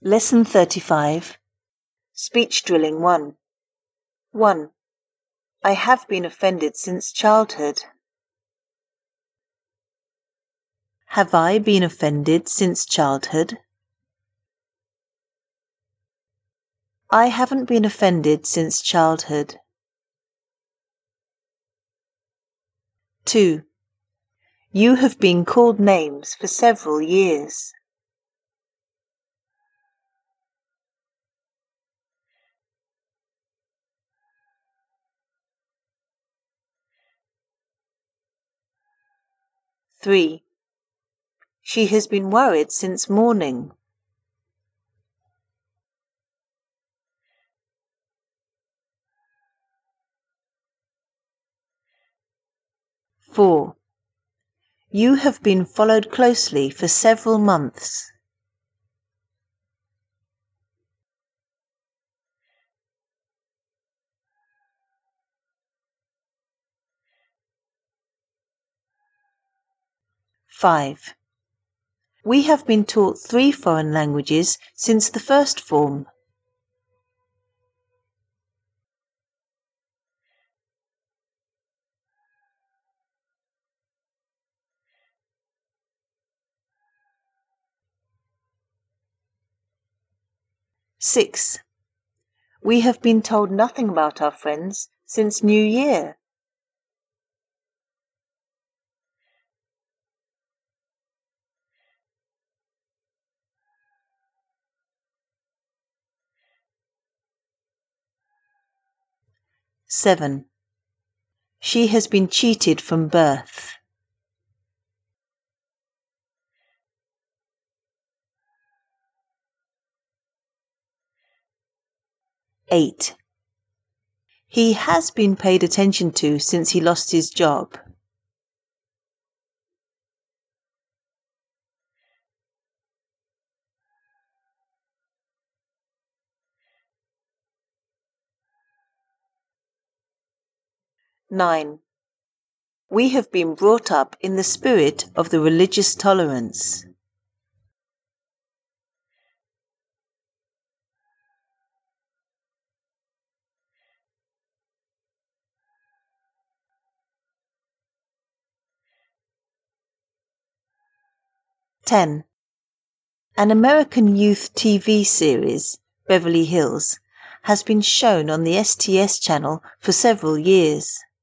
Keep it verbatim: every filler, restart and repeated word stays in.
Lesson thirty-five. Speech Drilling one. one. I have been offended since childhood. Have I been offended since childhood? I haven't been offended since childhood. two. You have been called names for several years. three. She has been worried since morning. four. You have been followed closely for several months. five. We have been taught three foreign languages since the first form. six. We have been told nothing about our friends since New Year. seven. She has been cheated from birth. eight. He has been paid attention to since he lost his job. nine. We have been brought up in the spirit of the religious tolerance. ten. An American youth T V series, Beverly Hills, has been shown on the S T S channel for several years.